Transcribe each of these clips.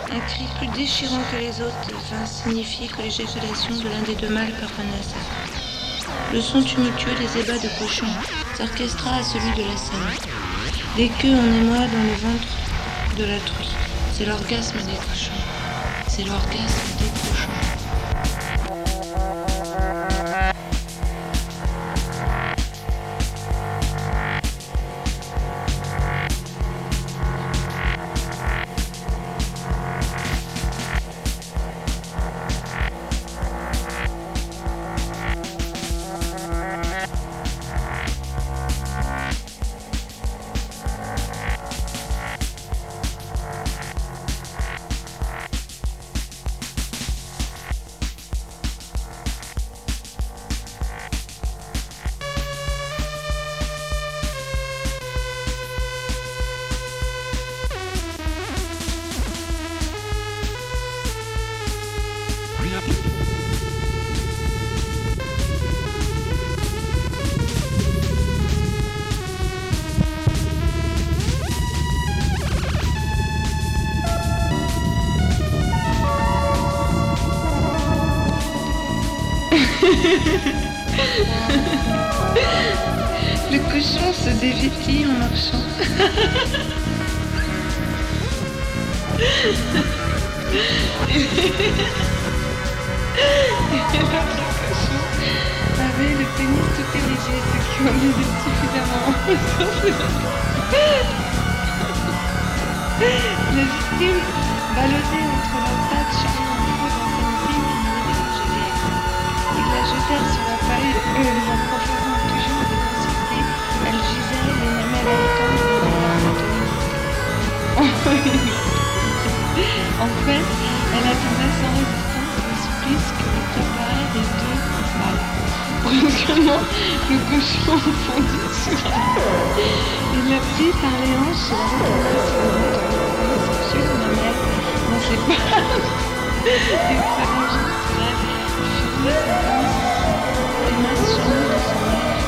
Un cri plus déchirant que les autres vint signifier que l'éjaculation de l'un des deux mâles parvenait à sa fin. Le son tumultueux des ébats de cochons s'orchestra à celui de la scène. Des queues en émoi dans le ventre de la truie. C'est l'orgasme des cochons. C'est l'orgasme des cochons. Le cochon se dévêtit en marchant. Et l'autre cochon avait le pénis tout érigé, ce qui en disait suffisamment. La victime, ballottée entre leurs pattes, charriait un feu d'insanité qui ne les dérangeait guère. Ils la jetèrent sur la paille, leur proférant toujours des grossièretés. Elle gisait, les mamelles haletantes de leur En fait, elle attendait sans résistance le supplice que lui préparaient les deux mâles. Brusquement, le cochon fondit sur elle. Il la prit par les hanches et la retourna sur le ventre. Ses pieux mamelles dans ses pattes et s'allongeant sur elle, furent les masses charnues de son mère.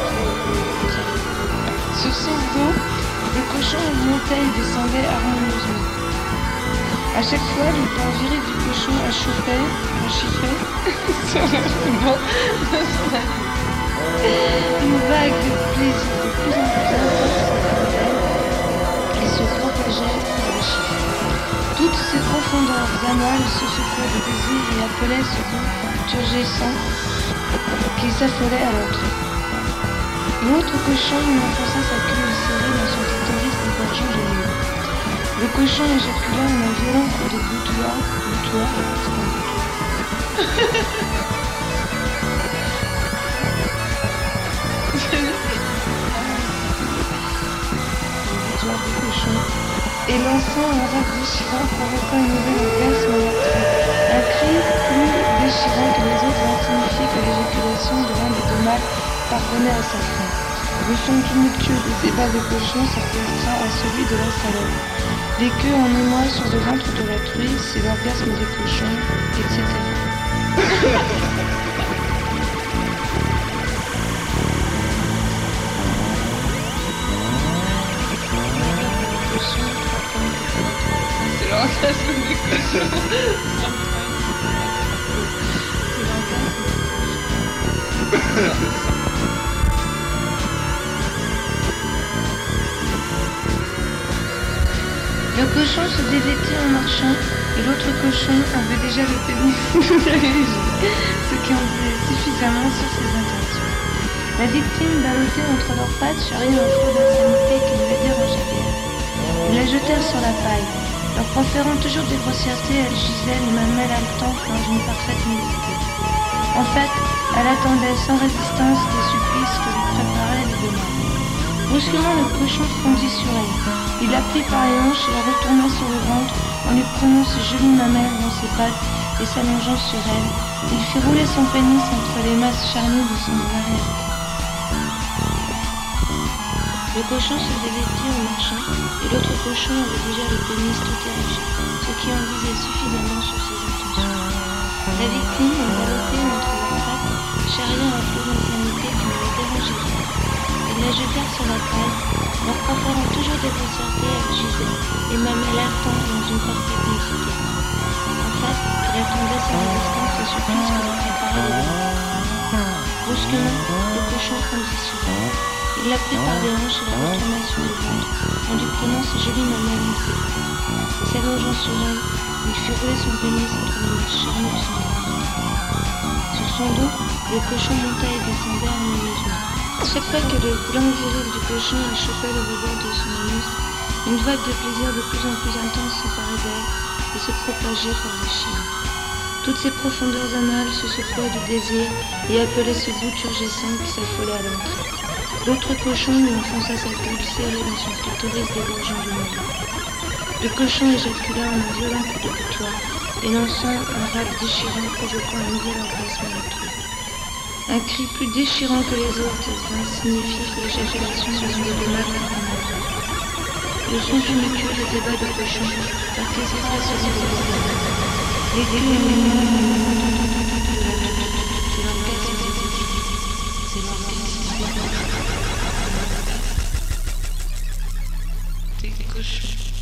Sur son dos, le cochon montait et descendait harmonieusement. À chaque fois, le pan viril du cochon achiffait sur le ruban de son ami. Une vague de plaisir de plus en plus intense et se propageait par le chiffre. Toutes ces profondeurs anales se secouaient de désir et appelaient ce goût turgescent qui s'affolait à l'autre. L'autre cochon lui enfonça sa queue serrée dans son clitoris dégorgeant gêné. Le cochon éjacula en un violent coup de boutoir, et lançant un rap déchirant provoquant une nouvelle orgasme à la truie. Un cri plus déchirant que les autres vint signifier que l'éjaculation de l'un des deux mâles parvenait à sa fin. Le son tumultueux des ébats de cochon s'orchestra à celui de la salade. Les queues en émoi sur le ventre de la truie, c'est l'orgasme des cochons, etc. C'est l'orgasme des cochons. Le cochon se dévêtit en marchant et l'autre cochon avait déjà le pénis tout érigé, ce qui en disait suffisamment sur ses intentions. La victime, ballottée entre leurs pattes, charriait un flot d'insanité qui ne les dérangeait guère. Ils la jetèrent sur la paille. Leur proférant toujours des grossièretés, elle gisait les mamelles haletantes dans une parfaite nudité. En fait, elle attendait sans résistance des supplices que lui préparaient les deux mâles. Brusquement, le cochon fondit sur elle. Il la prit par les hanches et la retourna sur le ventre en lui prenant ses jolies mamelles dans ses pattes et s'allongeant sur elle. Il fit rouler son pénis entre les masses charnues de son arrière. Le cochon se dévêtit en marchant et l'autre cochon avait déjà le pénis tout érigé, ce qui en disait suffisamment sur ses intentions. La victime, ballottée entre leurs pattes, charriant un flot d'insanité qui ne les dérangeait rien. Ils la jetèrent sur la paille, leur proférant toujours des grossièretés, elle gisait, les mamelles haletantes dans une parfaite nudité. En fait, il attendait sa résistance au supplice pour préparer le bain. Brusquement, le cochon fondit sur elle. Il l'a pris par des hanches et la retourna sur le ventre, en lui prenant ses jolies mamelles entre ses bras. S'allongeant sur elle, il fit rouler son pénis entre les mèches charnues de son ventre. Sur son dos, le cochon montait et descendait harmonieusement. Chaque fois que le gland viril du cochon chauffait le rebord de son anus, une vague de plaisir de plus en plus intense s'emparait d'elle et se propageait par les chiens. Toutes ces profondeurs anales se secouaient de désir et appelaient ce goût turgescent qui s'affolait à l'entrée. L'autre cochon lui enfonça sa queue serrée dans son clitoris dégorgeant du monde. Le cochon éjacula en un violent coup de couteau, élançant un râle déchirant provoquant un nouvel orgasme à tout. Un cri plus déchirant que les autres vint signifier que l'éjaculation faisait de mal à la mort. Le son tumultueux des débats de cochon orchestrait ce silence. Les cris de c'est l'orgasme. C'est l'orgasme. Des cochons.